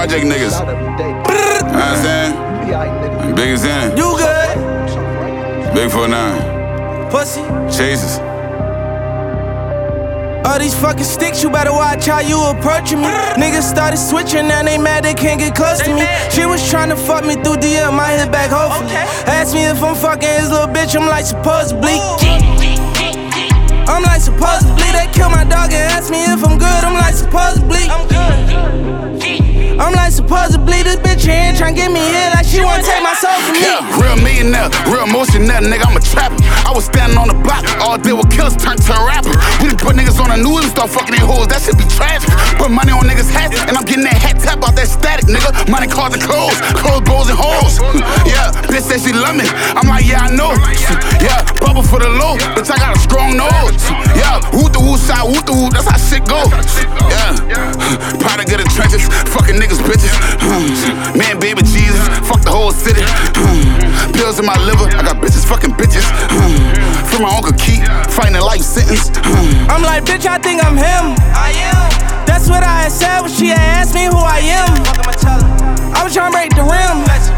project niggas. You know what I'm saying? Big as in. You good? Big 49. Pussy. Chases. All these fucking sticks, you better watch how you approaching me. Niggas started switching, now they mad they can't get close to me. She was tryna fuck me through DM, I hit back hopefully. Ask me if I'm fucking his little bitch, I'm like supposedly. I'm like supposedly. They kill my dog and ask me if I'm good, I'm like supposedly. I'm like supposedly. This bitch here tryna get me here like she wanna take my soul from me. Yeah, real millionaire, real emotional nigga, I'm a trapper. I was standing on the block, all day with killers turned to a rapper. We done put niggas on the news and start fucking their hoes, that shit be tragic. Put money on niggas' hats, and I'm getting that hat tap out that static, nigga. Money, cars, and clothes, bows, and hoes. Yeah, bitch said she love me, I'm like, yeah, I know. Yeah, bubble for the low, bitch, I got a strong nose. Yeah, whoop the whoop side, whoop the whoop, that's how shit go. Yeah, product of the trenches, fucking niggas, bitches. Man, baby Jesus, fuck the whole city. Pills in my liver, I got bitches, fucking bitches. From my Uncle Keith, fighting a life sentence. I'm like, bitch, I think I'm him. I am. That's what I had said when she had asked me who I am. I was tryna break the rim.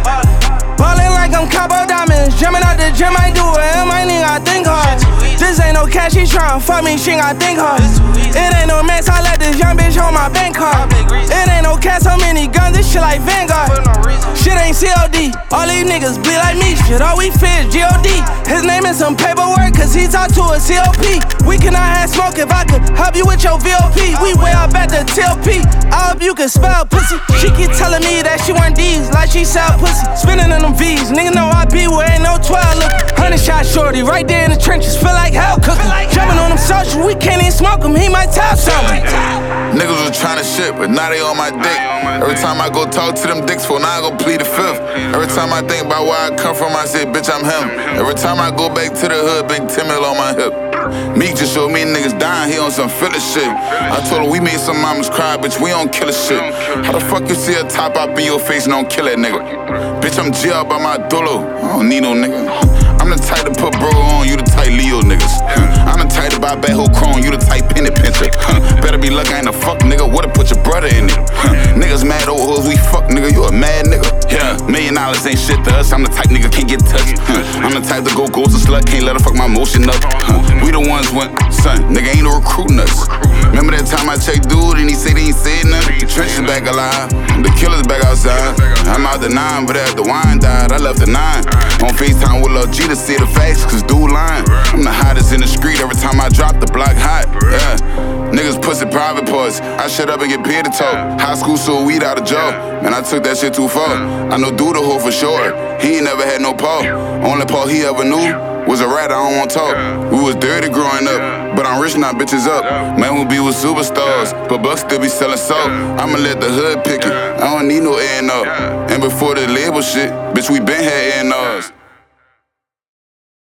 Ballin' like I'm Cabo Diamonds. Jumping out the gym, I ain't do it. I ain't gotta think hard. This ain't no cash, she tryna fuck me, she ain't gotta think hard. It ain't no mess, I let this young bitch hold my bank card. It ain't no cash, so many guns, this shit like Vanguard. Shit ain't COD, all these niggas bleed like me. Shit, all we fear is G.O.D. His name is some paperwork, cause he talk to a COP. We cannot have smoke if I could help you with your VOP. We way up at the TLP, I hope you can spell pussy. She keep telling me that she want D's, like she sell pussy. Spinning in them V's, nigga know I be where ain't no 12 looking. 100 shot shorty, right there in the trenches, feel like hell cooking. Jumping on them socials, we can't even smoke him, he might tell something. Niggas was tryna shit, but now they on my dick. Every time I go talk to them dicks for, now I go plead the fifth. Every time I think about where I come from, I say, bitch, I'm him. Every time I go back to the hood, big Timmy on my hip. Meek just showed me niggas dying, he on some filler shit. I told her we made some mamas cry, bitch, we don't kill a shit. How the fuck you see a top up in your face and don't kill that nigga? Bitch, I'm G out by my dolo, I don't need no nigga. I'm the type to put bro on, you the type Leo niggas. I'm the type to buy back whole chrome, you the type penny pincher. Better be lucky I ain't a fuck nigga, would've put your brother in it. Niggas mad old hoes, we fuck nigga, you a mad nigga. Yeah, $1 million ain't shit to us, I'm the type nigga can't get touched. I'm the type to go ghost a slut, can't let her fuck my motion up. We the ones went, son, nigga ain't no recruiting us. Remember that time I checked dude and he said he ain't said nothing? The trench is back alive, the killer's back outside. I'm out the 9, but after the wine died, I left the 9. On FaceTime with Lil G to see the facts, cause dude lying. I'm the hottest in the street, every time I drop the block hot. Yeah, niggas pussy private parts, I shut up and get paid to talk. High school sold weed out of jaw, man I took that shit too far. I know dude the hoe for sure, he ain't never had no paw. Only paw he ever knew was a rat, I don't want talk. We was dirty growing up, but I'm rich now, bitches up. Man, we be with superstars, but bucks still be selling salt. I'ma let the hood pick it, I don't need no A&R. And before the label shit, bitch, we been had A&Rs.